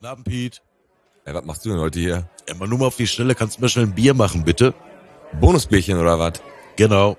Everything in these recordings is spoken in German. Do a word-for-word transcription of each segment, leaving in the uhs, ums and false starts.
Guten Abend, Piet. Ey, was machst du denn heute hier? Ja, mal nur mal auf die Stelle, kannst du mir schnell ein Bier machen, bitte? Bonusbierchen oder was? Genau.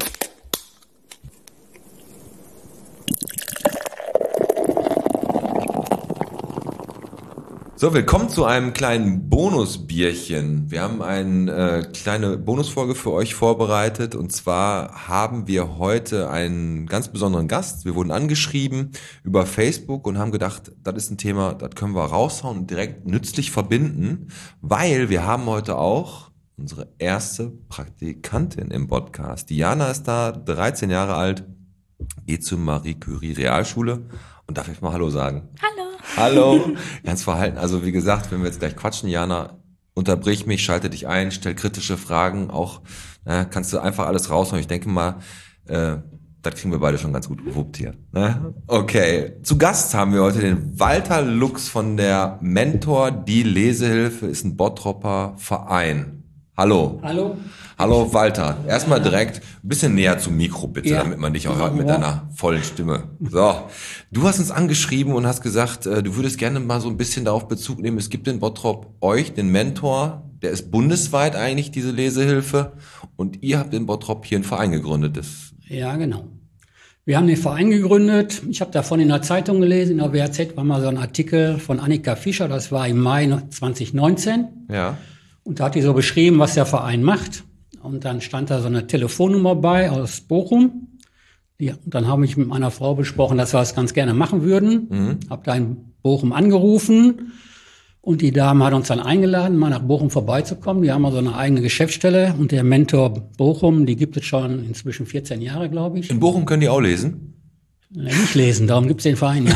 So, willkommen zu einem kleinen Bonusbierchen. Wir haben eine äh, kleine Bonusfolge für euch vorbereitet und zwar haben wir heute einen ganz besonderen Gast. Wir wurden angeschrieben über Facebook und haben gedacht, das ist ein Thema, das können wir raushauen und direkt nützlich verbinden, weil wir haben heute auch unsere erste Praktikantin im Podcast. Diana ist da, dreizehn Jahre alt, geht zur Marie Curie Realschule und darf ich mal Hallo sagen? Hallo. Hallo, ganz verhalten. Also wie gesagt, wenn wir jetzt gleich quatschen, Jana, unterbrich mich, schalte dich ein, stell kritische Fragen, auch äh, kannst du einfach alles raushauen. Ich denke mal, äh, das kriegen wir beide schon ganz gut gewuppt hier. Ne? Okay, zu Gast haben wir heute den Walter Lux von der Mentor, die Lesehilfe, ist ein Bottropper Verein. Hallo. Hallo. Hallo Walter. Erstmal direkt ein bisschen näher zum Mikro bitte, ja, damit man dich auch hört mit deiner vollen Stimme. So, du hast uns angeschrieben und hast gesagt, du würdest gerne mal so ein bisschen darauf Bezug nehmen. Es gibt in Bottrop euch, den Mentor, der ist bundesweit eigentlich diese Lesehilfe und ihr habt in Bottrop hier einen Verein gegründet. Das ja, genau. Wir haben den Verein gegründet. Ich habe davon in der Zeitung gelesen, in der W A Z war mal so ein Artikel von Annika Fischer, das war im Mai zwanzig neunzehn. Ja. Und da hat die so beschrieben, was der Verein macht. Und dann stand da so eine Telefonnummer bei aus Bochum. Die, und dann habe ich mit meiner Frau besprochen, dass wir das ganz gerne machen würden. Mhm. Habe da in Bochum angerufen. Und die Dame hat uns dann eingeladen, mal nach Bochum vorbeizukommen. Die haben also eine eigene Geschäftsstelle. Und der Mentor Bochum, die gibt es schon inzwischen vierzehn Jahre, glaube ich. In Bochum können die auch lesen? Ja, nicht lesen, darum gibt es den Verein.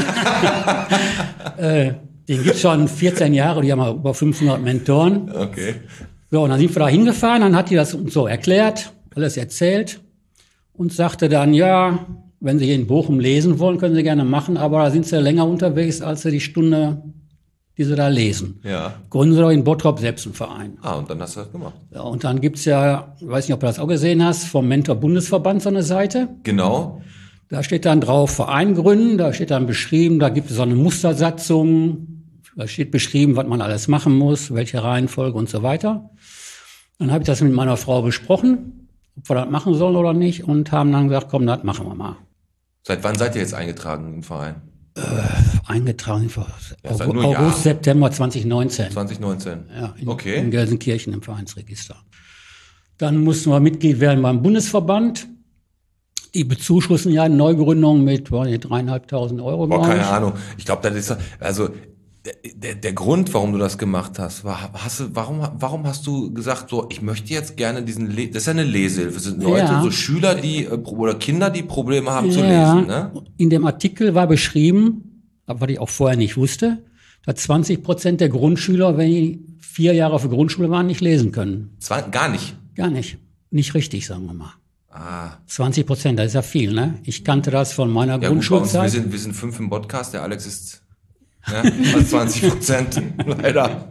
Ja. äh, Den gibt's schon vierzehn Jahre, die haben über fünfhundert Mentoren. Okay. So, und dann sind wir da hingefahren, dann hat die das uns so erklärt, alles erzählt und sagte dann, ja, wenn Sie hier in Bochum lesen wollen, können Sie gerne machen, aber da sind Sie länger unterwegs, als Sie die Stunde, die Sie da lesen. Ja. Gründen Sie doch in Bottrop selbst einen Verein. Ah, und dann hast du das gemacht. Ja, und dann gibt's ja, ich weiß nicht, ob du das auch gesehen hast, vom Mentor-Bundesverband so eine Seite. Genau. Da steht dann drauf, Verein gründen, da steht dann beschrieben, da gibt es so eine Mustersatzung, da steht beschrieben, was man alles machen muss, welche Reihenfolge und so weiter. Dann habe ich das mit meiner Frau besprochen, ob wir das machen sollen oder nicht, und haben dann gesagt, komm, das machen wir mal. Seit wann seid ihr jetzt eingetragen im Verein? Äh, eingetragen vor Ja, August, nur August Jahr. September zwanzig neunzehn. zwanzig neunzehn. Ja, in, Okay. in Gelsenkirchen im Vereinsregister. Dann mussten wir Mitglied werden beim Bundesverband. Die bezuschussen ja eine Neugründung mit dreieinhalbtausend Euro. Boah, glaub keine ich. Ahnung. Ich glaube, das ist also der, der, der Grund, warum du das gemacht hast, war, hast du, warum, warum hast du gesagt, so, ich möchte jetzt gerne diesen, Le- das ist ja eine Lesehilfe, das sind Leute, Ja. so Schüler, die äh, oder Kinder, die Probleme haben zu Ja, lesen, ne? in dem Artikel war beschrieben, was ich auch vorher nicht wusste, dass zwanzig Prozent der Grundschüler, wenn die vier Jahre auf der Grundschule waren, nicht lesen können. Zwar, gar nicht. Gar nicht. Nicht richtig, sagen wir mal. Ah. zwanzig Prozent, das ist ja viel, ne? Ich kannte das von meiner Ja, gut, bei uns, wir Grundschulzeit. sind, wir sind fünf im Podcast, der Alex ist, ja, fast zwanzig Prozent, leider.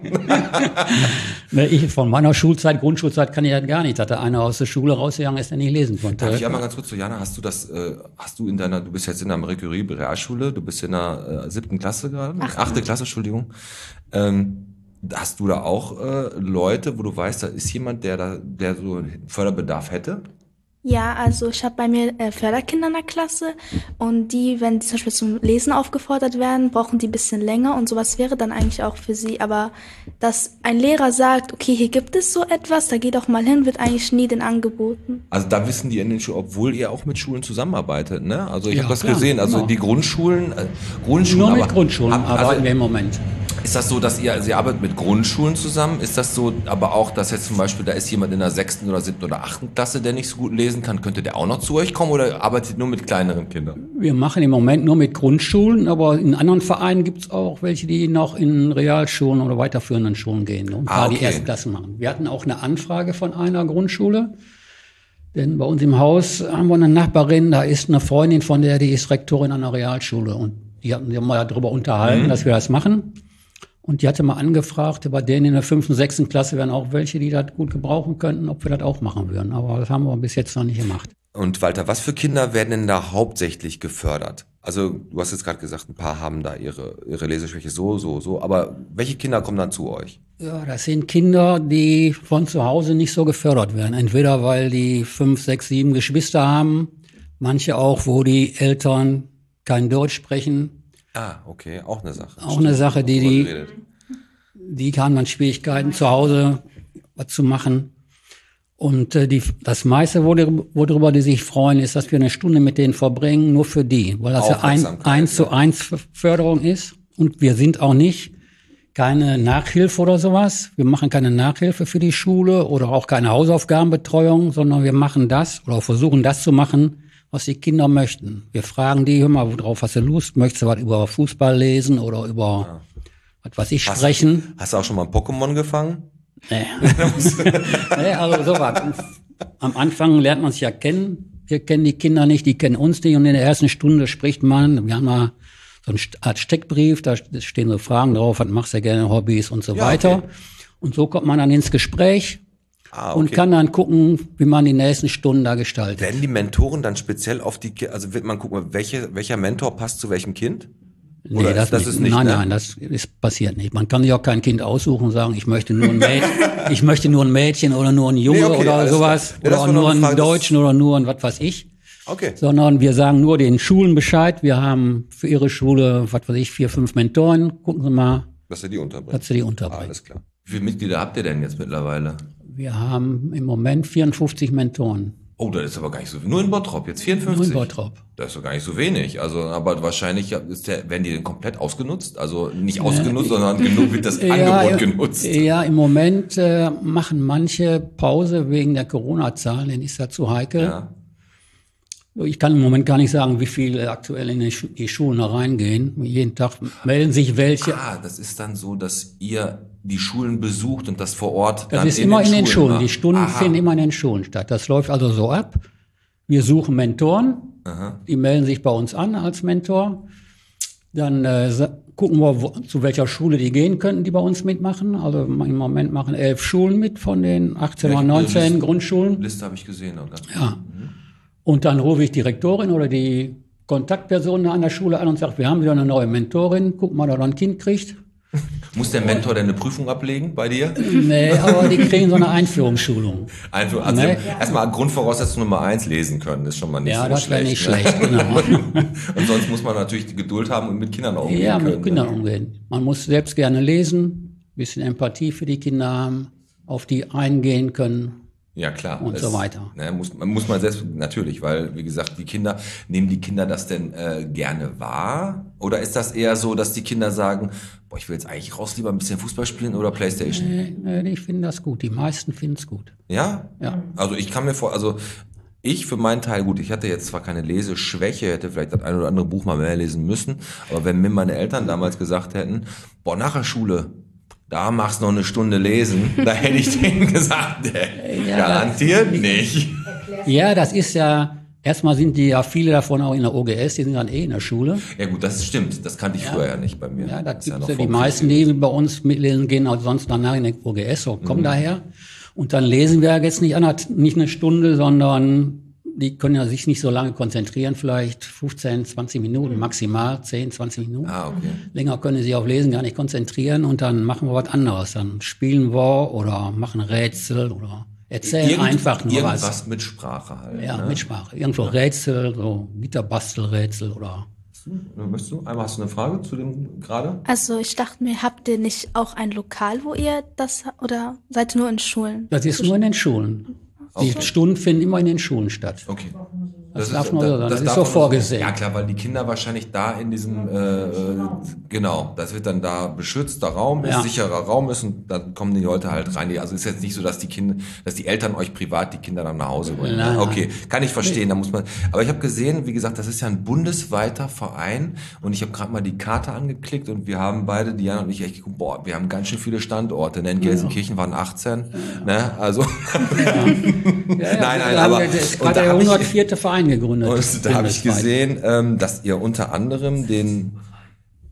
Ne, ich, von meiner Schulzeit, Grundschulzeit kann ich das gar nicht, dass da einer aus der Schule rausgegangen ist, der nicht lesen konnte. Darf ich einmal ganz kurz zu Jana, hast du das, äh, hast du in deiner, du bist jetzt in der Marie Curie Realschule, du bist in der äh, siebten Klasse gerade? Achte. Achte Klasse, Entschuldigung. Ähm, hast du da auch äh, Leute, wo du weißt, da ist jemand, der da, der so einen Förderbedarf hätte? Ja, also ich habe bei mir äh, Förderkinder in der Klasse und die, wenn die zum Beispiel zum Lesen aufgefordert werden, brauchen die ein bisschen länger und sowas wäre dann eigentlich auch für sie. Aber dass ein Lehrer sagt, okay, hier gibt es so etwas, da geh doch mal hin, wird eigentlich nie den angeboten. Also da wissen die in den Schulen, obwohl ihr auch mit Schulen zusammenarbeitet, ne? Also ich Ja, habe das klar, gesehen, also genau. die Grundschulen, äh, Grundschulen, Nur mit aber, Grundschulen ab- arbeiten also, wir im Moment. ist das so, dass ihr, also ihr arbeitet mit Grundschulen zusammen? Ist das so, aber auch, dass jetzt zum Beispiel, da ist jemand in der sechsten oder siebten oder achten Klasse, der nicht so gut lesen kann, könnte der auch noch zu euch kommen oder arbeitet ihr nur mit kleineren Kindern? Wir machen im Moment nur mit Grundschulen, aber in anderen Vereinen gibt es auch welche, die noch in Realschulen oder weiterführenden Schulen gehen und Ah, da die okay. Erstklassen machen. Wir hatten auch eine Anfrage von einer Grundschule, denn bei uns im Haus haben wir eine Nachbarin, da ist eine Freundin von der, die ist Rektorin einer Realschule und die hatten sich mal darüber unterhalten, Mhm. dass wir das machen. Und die hatte mal angefragt, bei denen in der fünften, sechsten Klasse wären auch welche, die das gut gebrauchen könnten, ob wir das auch machen würden. Aber das haben wir bis jetzt noch nicht gemacht. Und Walter, was für Kinder werden denn da hauptsächlich gefördert? Also du hast jetzt gerade gesagt, ein paar haben da ihre, ihre Leseschwäche so, so, so. Aber welche Kinder kommen dann zu euch? Ja, das sind Kinder, die von zu Hause nicht so gefördert werden. Entweder weil die fünf, sechs, sieben Geschwister haben, manche auch, wo die Eltern kein Deutsch sprechen. Ah, okay, auch eine Sache. Auch eine Sache, die die, die haben dann Schwierigkeiten zu Hause was zu machen. Und äh, die, das meiste, worüber, worüber die sich freuen, ist, dass wir eine Stunde mit denen verbringen, nur für die, weil das ja ein, eins zu eins Förderung ist. Und wir sind auch nicht keine Nachhilfe oder sowas. Wir machen keine Nachhilfe für die Schule oder auch keine Hausaufgabenbetreuung, sondern wir machen das oder versuchen das zu machen, was die Kinder möchten. Wir fragen die, hör mal, worauf hast du Lust? Möchtest du was über Fußball lesen oder über ja. was weiß ich sprechen? Hast, hast du auch schon mal ein Pokémon gefangen? Nee. nee, also sowas. Am Anfang lernt man sich ja kennen. Wir kennen die Kinder nicht, die kennen uns nicht. Und in der ersten Stunde spricht man, wir haben mal so eine Art Steckbrief, da stehen so Fragen drauf, was machst du gerne, Hobbys und so ja, weiter. Okay. Und so kommt man dann ins Gespräch ah, okay. und kann dann gucken, wie man die nächsten Stunden da gestaltet. Werden die Mentoren dann speziell auf die, also wird man gucken, welche, welcher Mentor passt zu welchem Kind? Nee, Oder das, das ist nicht. Nein, ne? nein, das ist passiert nicht. Man kann sich auch kein Kind aussuchen und sagen, ich möchte nur ein Mädchen, ich möchte nur ein Mädchen oder nur ein Junge nee, okay, oder sowas. Ja, oder nur einen Frage, Deutschen oder nur ein was weiß ich. Okay. Sondern wir sagen nur den Schulen Bescheid. Wir haben für ihre Schule, was weiß ich, vier, fünf Mentoren. Gucken Sie mal. Dass Sie die unterbringen. Dass Sie die unterbringen. Ah, alles klar. Wie viele Mitglieder habt ihr denn jetzt mittlerweile? Wir haben im Moment vierundfünfzig Mentoren. Oh, das ist aber gar nicht so, nur in Bottrop, jetzt vierundfünfzig. Nur in Bottrop. Das ist doch gar nicht so wenig. Also, aber wahrscheinlich ist der, werden die denn komplett ausgenutzt? Also nicht ausgenutzt, äh, sondern genug wird das ja, Angebot genutzt. Ja, im Moment äh, machen manche Pause wegen der Corona-Zahlen, denen ist das zu heikel. Ja. Ich kann im Moment gar nicht sagen, wie viele aktuell in die Schulen da reingehen. Jeden Tag melden sich welche. Ah, das ist dann so, dass ihr die Schulen besucht und das vor Ort das dann ist in immer den in den Schulen Schulen. Die Stunden Aha. finden immer in den Schulen statt. Das läuft also so ab. Wir suchen Mentoren. Aha. Die melden sich bei uns an als Mentor. Dann äh, gucken wir, wo, zu welcher Schule die gehen könnten, die bei uns mitmachen. Also im Moment machen elf Schulen mit von den achtzehn oder neunzehn Liste, Grundschulen. Liste habe ich gesehen. Oder? Ja. Mhm. Und dann rufe ich die Rektorin oder die Kontaktperson an der Schule an und sage, wir haben wieder eine neue Mentorin. Guck mal, ob er ein Kind kriegt. Muss der Mentor denn eine Prüfung ablegen bei dir? Nee, aber die kriegen so eine Einführungsschulung. Einführung, also nee. Erstmal Grundvoraussetzung Nummer eins lesen können, ist schon mal nicht ja, so das schlecht. Ja, nicht schlecht, genau. Und sonst muss man natürlich die Geduld haben und mit Kindern umgehen Ja, können. mit Kindern umgehen. Man muss selbst gerne lesen, ein bisschen Empathie für die Kinder haben, auf die eingehen können. Ja, klar. Und es, so weiter. Ne, muss, muss man selbst, natürlich, weil, wie gesagt, die Kinder, nehmen die Kinder das denn äh, gerne wahr? Oder ist das eher so, dass die Kinder sagen, boah, ich will jetzt eigentlich raus, lieber ein bisschen Fußball spielen oder Playstation? Nee, nee, ich finde das gut. Die meisten finden es gut. Ja? Ja. Also ich kann mir vor, also ich für meinen Teil, gut, ich hatte jetzt zwar keine Leseschwäche, hätte vielleicht das ein oder andere Buch mal mehr lesen müssen, aber wenn mir meine Eltern damals gesagt hätten, boah, nach der Schule, da machst du noch eine Stunde lesen, da hätte ich denen gesagt, ey, ja, garantiert das, nicht. Ja, das ist ja, erstmal sind die ja viele davon auch in der O G S, die sind dann eh in der Schule. Ja gut, das stimmt, das kannte ich ja. früher ja nicht bei mir. Ja, das gibt's ja noch ja die meisten, die bei uns mitlesen gehen, auch sonst danach in der O G S, so kommen mhm. daher. Und dann lesen wir jetzt nicht, nicht eine Stunde, sondern die können ja sich nicht so lange konzentrieren, vielleicht fünfzehn, zwanzig Minuten, maximal zehn, zwanzig Minuten. Ah, okay. Länger können sie sich auf Lesen gar nicht konzentrieren und dann machen wir was anderes. Dann spielen wir oder machen Rätsel oder erzählen Irgend, einfach nur irgendwas was. Irgendwas mit Sprache halt. Ja, ne? mit Sprache. Irgendwo ja. Rätsel, so Gitterbastelrätsel oder... Möchtest du? Einmal hast du eine Frage zu dem gerade? Also ich dachte mir, habt ihr nicht auch ein Lokal, wo ihr das, oder seid ihr nur in Schulen? Das ist nur in den Schulen. Die okay. Stunden finden immer in den Schulen statt. Okay. Das, das darf ist, man so das, das das ist so vorgesehen. Ja klar, weil die Kinder wahrscheinlich da in diesem, äh, genau, das wird dann da beschützter Raum ist, ja. sicherer Raum ist und dann kommen die Leute halt rein. Also ist jetzt nicht so, dass die Kinder, dass die Eltern euch privat die Kinder dann nach Hause bringen. Nein, okay, kann ich verstehen, da muss man, aber ich habe gesehen, wie gesagt, das ist ja ein bundesweiter Verein und ich habe gerade mal die Karte angeklickt und wir haben beide, Diana und ich, echt geguckt, boah, wir haben ganz schön viele Standorte, ne? In Gelsenkirchen waren achtzehn, ja. ne? Also, ja. Ja, ja, nein, nein, aber, das ist gerade der hundertvierte Verein gegründet. Und da habe ich gesehen, ähm, dass ihr unter anderem den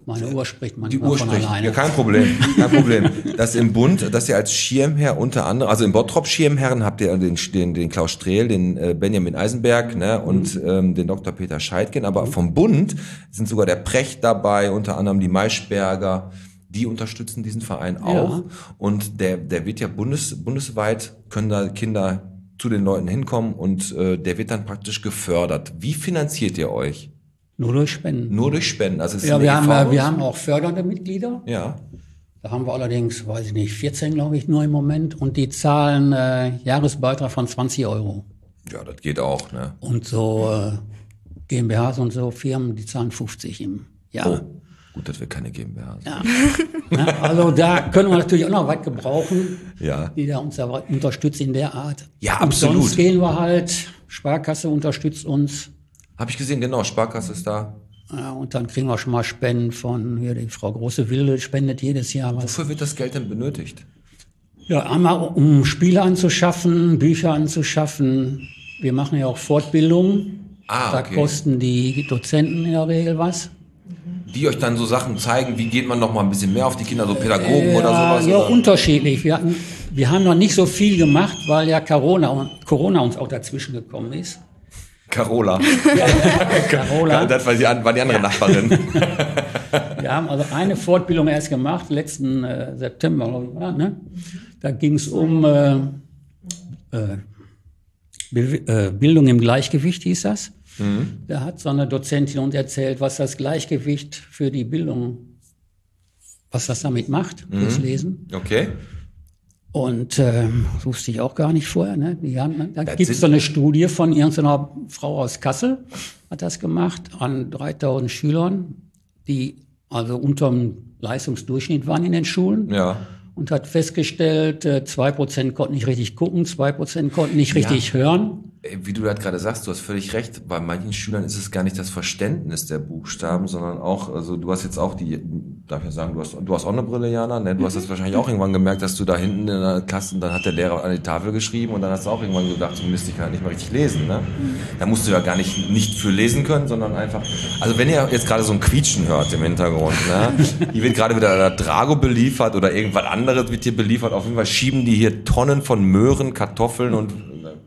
Meine Uhr spricht Die manchmal Uhr von spricht. alleine. Ja, kein Problem. Kein Problem. Dass im Bund, dass ihr als Schirmherr unter anderem, also im Bottrop Schirmherren habt ihr den, den, den Klaus Strehl, den äh, Benjamin Eisenberg, ne, und ähm, den Doktor Peter Scheidgen. Aber vom Bund sind sogar der Precht dabei, unter anderem die Maischberger. Die unterstützen diesen Verein auch. Ja. Und der, der wird ja bundes, bundesweit, können da Kinder zu den Leuten hinkommen und äh, der wird dann praktisch gefördert. Wie finanziert ihr euch? Nur durch Spenden. Nur durch Spenden. Also es ist ja, wir E V haben, wir haben auch fördernde Mitglieder. Ja. Da haben wir allerdings, weiß ich nicht, vierzehn glaube ich nur im Moment. Und die zahlen äh, Jahresbeitrag von zwanzig Euro. Ja, das geht auch, ne? Und so äh, GmbHs und so Firmen, die zahlen fünfzig im Jahr. Oh, gut, dass wir keine GmbH sind. Ja. Ja, also da können wir natürlich auch noch was gebrauchen, Ja. die da uns unterstützen in der Art. Ja, und absolut. Sonst gehen wir halt, Sparkasse unterstützt uns. Habe ich gesehen, genau, Sparkasse ist da. Ja, und dann kriegen wir schon mal Spenden von, hier die Frau Große Wilde spendet jedes Jahr was. Wofür wird das Geld denn benötigt? Ja, einmal um Spiele anzuschaffen, Bücher anzuschaffen. Wir machen ja auch Fortbildungen. Ah, Da okay. kosten die Dozenten in der Regel was. Die euch dann so Sachen zeigen, wie geht man noch mal ein bisschen mehr auf die Kinder, so Pädagogen oder Ja, sowas? ja, oder? unterschiedlich. Wir, hatten, wir haben noch nicht so viel gemacht, weil ja Corona, Corona uns auch dazwischen gekommen ist. Carola. Carola. Das war die, war die andere Nachbarin. Wir haben also eine Fortbildung erst gemacht, letzten äh, September, glaube ich, war, ne? Da ging es um äh, äh, Be äh, Bildung im Gleichgewicht, hieß das. Mhm. Da hat so eine Dozentin uns erzählt, was das Gleichgewicht für die Bildung, was das damit macht, Mhm. fürs Lesen. Okay. Und ähm, das wusste ich auch gar nicht vorher. Ne? Die haben, da Das gibt es sind- so eine Studie von irgendeiner Frau aus Kassel, hat das gemacht, an dreitausend Schülern, die also unterm Leistungsdurchschnitt waren in den Schulen. Ja. Und hat festgestellt, äh, zwei Prozent konnten nicht richtig gucken, zwei Prozent konnten nicht richtig hören. Wie du das gerade sagst, du hast völlig recht. Bei manchen Schülern ist es gar nicht das Verständnis der Buchstaben, sondern auch, also du hast jetzt auch die, darf ich ja sagen, du hast, du hast auch eine Brille, Jana, ne? Du hast das wahrscheinlich auch irgendwann gemerkt, dass du da hinten in der Klasse, dann hat der Lehrer an die Tafel geschrieben und dann hast du auch irgendwann gedacht, so Mist, ich kann halt nicht mehr richtig lesen, ne? Da musst du ja gar nicht, nicht für lesen können, sondern einfach, also wenn ihr jetzt gerade so ein Quietschen hört im Hintergrund, ne? Hier wird gerade wieder der Drago beliefert oder irgendwas anderes wird hier beliefert, auf jeden Fall schieben die hier Tonnen von Möhren, Kartoffeln und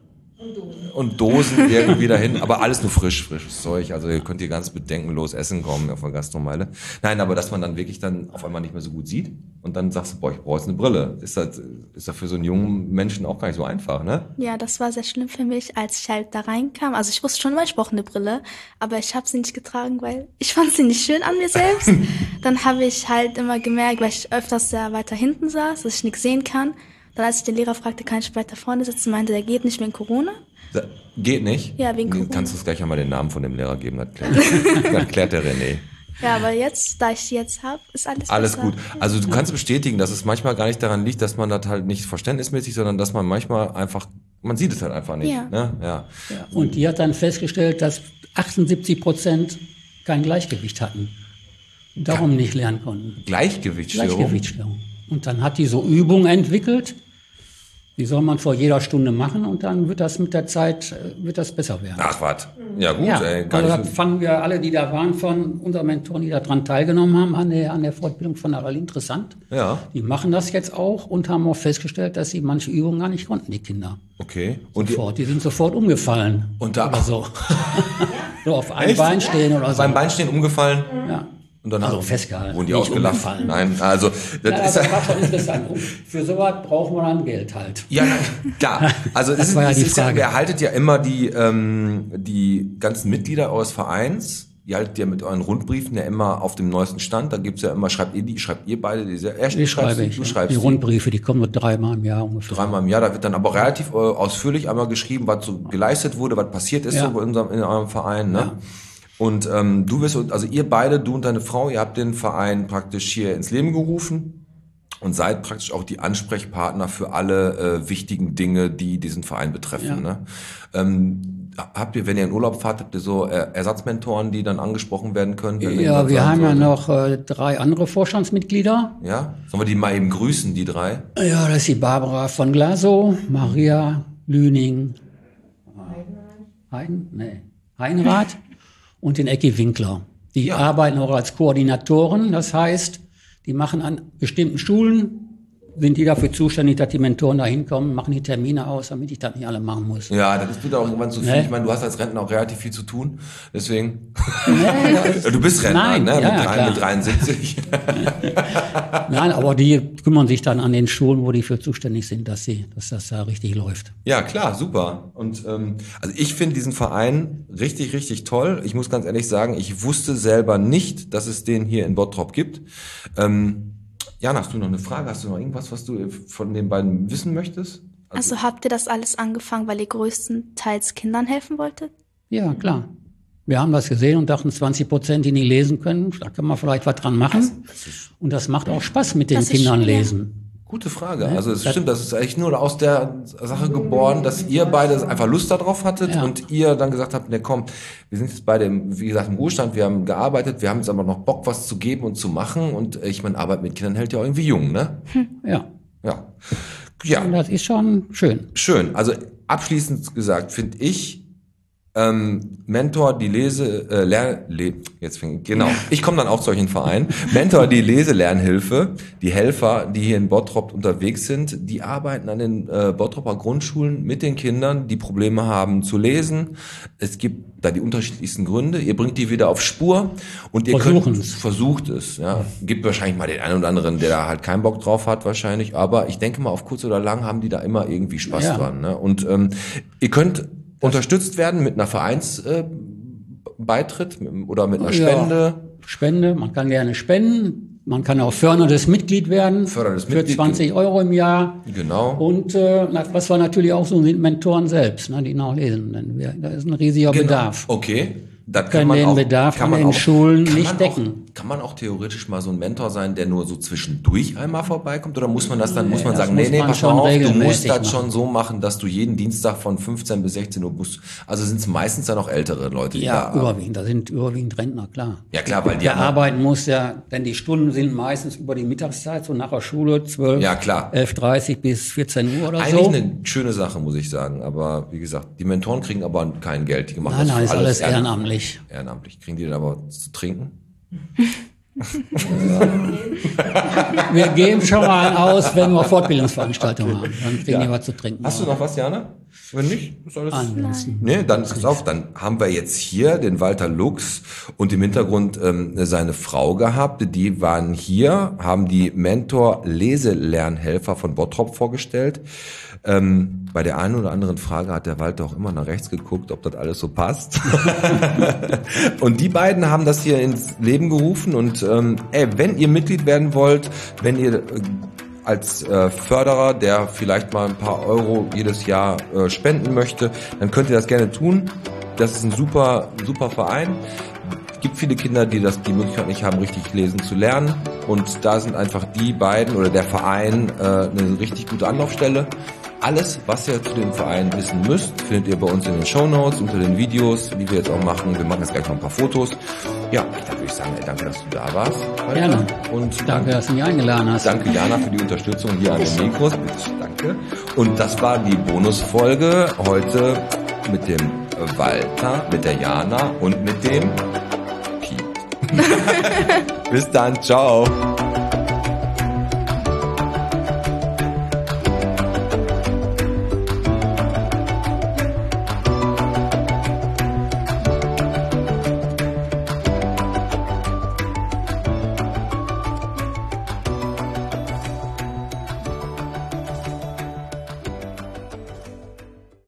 und Dosen irgendwie dahin, aber alles nur frisch, frisches Zeug. Also ihr könnt hier ganz bedenkenlos essen kommen auf der Gastromeile. Nein, aber dass man dann wirklich dann auf einmal nicht mehr so gut sieht und dann sagst du, boah, ich brauche jetzt eine Brille. Ist das, ist das für so einen jungen Menschen auch gar nicht so einfach, ne? Ja, das war sehr schlimm für mich, als ich halt da reinkam. Also ich wusste schon immer, ich brauche eine Brille, aber ich habe sie nicht getragen, weil ich fand sie nicht schön an mir selbst. Dann habe ich halt immer gemerkt, weil ich öfters sehr weiter hinten saß, dass ich nichts sehen kann. Dann als ich den Lehrer fragte, kann ich weiter vorne sitzen, meinte, der geht nicht wegen Corona. Da, geht nicht? Ja, wegen Corona. Kannst du uns gleich einmal den Namen von dem Lehrer geben? Das klärt, das klärt der René. Ja, aber jetzt, da ich die jetzt habe, ist alles Alles besser. gut. Also du kannst bestätigen, dass es manchmal gar nicht daran liegt, dass man das halt nicht verständnismäßig, sondern dass man manchmal einfach, man sieht es halt einfach nicht. Ja. Ne? Ja. Ja, und die hat dann festgestellt, dass achtundsiebzig Prozent kein Gleichgewicht hatten und darum nicht lernen konnten. Gleichgewichtsstörung. Gleichgewichtsstörung. Und dann hat die so Übungen entwickelt, die soll man vor jeder Stunde machen und dann wird das mit der Zeit, äh, wird das besser werden. Ach was. Ja gut, ja, ey. Gar also nicht das so- fanden wir alle, die da waren, von unseren Mentoren, die daran teilgenommen haben, an der, an der Fortbildung von Aral interessant. Ja, Die machen das jetzt auch und haben auch festgestellt, dass sie manche Übungen gar nicht konnten, die Kinder. okay. Und die, Sofort. Die sind sofort umgefallen. Und da- oder so. So auf einem Echt? Bein stehen oder so. beim Beinstehen umgefallen? Ja. Und dann Also haben- festgehalten, Wurden die nicht ausgelacht? umgefallen. Nein, also das Ja, ist das war schon interessant. Und für sowas braucht man dann Geld halt. ja na, klar. Also Das es ist, war ja es die ist ja, Frage. ihr haltet ja immer die ähm, die ganzen Mitglieder eures Vereins. Ihr haltet ja mit euren Rundbriefen ja immer auf dem neuesten Stand. Da gibt's ja immer, schreibt ihr die, schreibt ihr beide diese. Er Die schreibe ich. du ja. schreibst Die die. Rundbriefe, die kommen nur dreimal im Jahr ungefähr. Dreimal im Jahr, da wird dann aber relativ äh, ausführlich einmal geschrieben, was so geleistet wurde, was passiert ist Ja. so bei unserem, in eurem Verein. Ne? Ja. Und ähm, du wirst, also ihr beide, du und deine Frau, ihr habt den Verein praktisch hier ins Leben gerufen und seid praktisch auch die Ansprechpartner für alle äh, wichtigen Dinge, die diesen Verein betreffen. Ja. Ne? Ähm, habt ihr, wenn ihr in Urlaub fahrt, habt ihr so äh, Ersatzmentoren, die dann angesprochen werden können? wenn Ja, irgendwas wir sein haben ja sollte? noch äh, drei andere Vorstandsmitglieder. Ja? Sollen wir die mal eben grüßen, die drei? Ja, das ist die Barbara von Glasow, Maria Lüning, Heiden? Nee, Heinrath und den Ecki Winkler. Die Ja. arbeiten auch als Koordinatoren, das heißt, die machen an bestimmten Schulen, sind die dafür zuständig, dass die Mentoren da hinkommen, machen die Termine aus, damit ich das nicht alle machen muss. Ja, das ist wieder auch irgendwann zu viel. Ne? Ich meine, du hast als Rentner auch relativ viel zu tun, deswegen. Nee, Du bist Rentner, Nein, ne? ja, mit, ja, drei- klar. mit dreiundsiebzig. Nein, aber die kümmern sich dann an den Schulen, wo die für zuständig sind, dass sie, dass das da richtig läuft. Ja, klar, super. Und ähm, also ich finde diesen Verein richtig, richtig toll. Ich muss ganz ehrlich sagen, ich wusste selber nicht, dass es den hier in Bottrop gibt. Ähm, Jana, hast du noch eine Frage? Hast du noch irgendwas, was du von den beiden wissen möchtest? Also habt ihr das alles angefangen, weil ihr größtenteils Kindern helfen wolltet? Ja, klar. Wir haben das gesehen und dachten, zwanzig Prozent, die nicht lesen können, da kann man vielleicht was dran machen. Und das macht auch Spaß mit den Das ist Kindern schön, ja. lesen. Gute Frage. Also es stimmt, das ist eigentlich nur aus der Sache geboren, dass ihr beide einfach Lust darauf hattet Ja. und ihr dann gesagt habt, ne komm, wir sind jetzt beide, im, wie gesagt, im Ruhestand, wir haben gearbeitet, wir haben jetzt aber noch Bock, was zu geben und zu machen und ich meine, Arbeit mit Kindern hält ja auch irgendwie jung, ne? Ja. Ja. Ja, Und das ist schon schön. schön. Also abschließend gesagt, finde ich, ähm, Mentor, die Lese, äh, Lern, Le jetzt fing, genau. Ich komme dann auch zu solchen Vereinen. Mentor, die Lese-Lernhilfe, die Helfer, die hier in Bottrop unterwegs sind, die arbeiten an den äh, Bottroper Grundschulen mit den Kindern, die Probleme haben zu lesen. Es gibt da die unterschiedlichsten Gründe. Ihr bringt die wieder auf Spur und ihr könnt, Versuchen's. versucht es. Ja, gibt wahrscheinlich mal den einen oder anderen, der da halt keinen Bock drauf hat, wahrscheinlich. Aber ich denke mal, auf kurz oder lang haben die da immer irgendwie Spaß Ja. dran. Ne? Und ähm, ihr könnt unterstützt werden mit einer Vereinsbeitritt äh, Beitritt oder mit einer Spende. Ja, Spende, man kann gerne spenden. Man kann auch förderndes Mitglied werden. Förderndes für Mitglied. zwanzig Euro im Jahr. Genau. Und äh, na, was wir natürlich auch so sind, Mentoren selbst, ne, die noch lesen. Denn wir, da ist ein riesiger Genau. Bedarf. Okay. Das kann Können man den auch, Bedarf kann an man den auch, Schulen kann nicht man decken. Auch, kann man auch theoretisch mal so ein Mentor sein, der nur so zwischendurch einmal vorbeikommt? Oder muss man das dann, muss man das sagen, muss nee, nee, man pass schon mal auf, du musst regelmäßig das machen. schon so machen, dass du jeden Dienstag von fünfzehn bis sechzehn Uhr musst. Also sind es meistens dann auch ältere Leute, die Ja, da überwiegend. Da sind überwiegend Rentner, klar. Ja klar, weil die Der anderen- arbeiten muss ja, denn die Stunden sind meistens über die Mittagszeit, so nach der Schule, zwölf, Ja, klar. elf Uhr dreißig bis vierzehn Uhr oder Eigentlich so. eine schöne Sache, muss ich sagen. Aber wie gesagt, die Mentoren kriegen aber kein Geld. Die machen Nein, das nein, ist für alles ehrenamt- ehrenamtlich. Ehrenamtlich. Kriegen die dann aber zu trinken? Wir geben schon mal einen aus, wenn wir Fortbildungsveranstaltungen haben. Dann kriegen die was zu trinken. Hast du noch was, Jana? Wenn nicht, ist alles... Ansonsten. Nee, dann pass auf, dann haben wir jetzt hier den Walter Lux und im Hintergrund ähm, seine Frau gehabt. Die waren hier, haben die Mentor-Leselernhelfer von Bottrop vorgestellt. Ähm, bei der einen oder anderen Frage hat der Walter auch immer nach rechts geguckt, ob das alles so passt. Und die beiden haben das hier ins Leben gerufen und ähm, ey, wenn ihr Mitglied werden wollt, wenn ihr äh, als äh, Förderer, der vielleicht mal ein paar Euro jedes Jahr äh, spenden möchte, dann könnt ihr das gerne tun. Das ist ein super, super Verein. Es gibt viele Kinder, die das die Möglichkeit nicht haben, richtig lesen zu lernen. Und da sind einfach die beiden oder der Verein äh, eine richtig gute Anlaufstelle. Alles, was ihr zu dem Verein wissen müsst, findet ihr bei uns in den Shownotes, unter den Videos, die wir jetzt auch machen. Wir machen jetzt gleich noch ein paar Fotos. Ja, dann würde ich sagen, ey, danke, dass du da warst. Gerne. Und Danke, dass du mich eingeladen hast. Danke, Jana, für die Unterstützung hier an den Mikros. Bitte, danke. Und das war die Bonusfolge heute mit dem Walter, mit der Jana und mit dem Piet. Bis dann, ciao.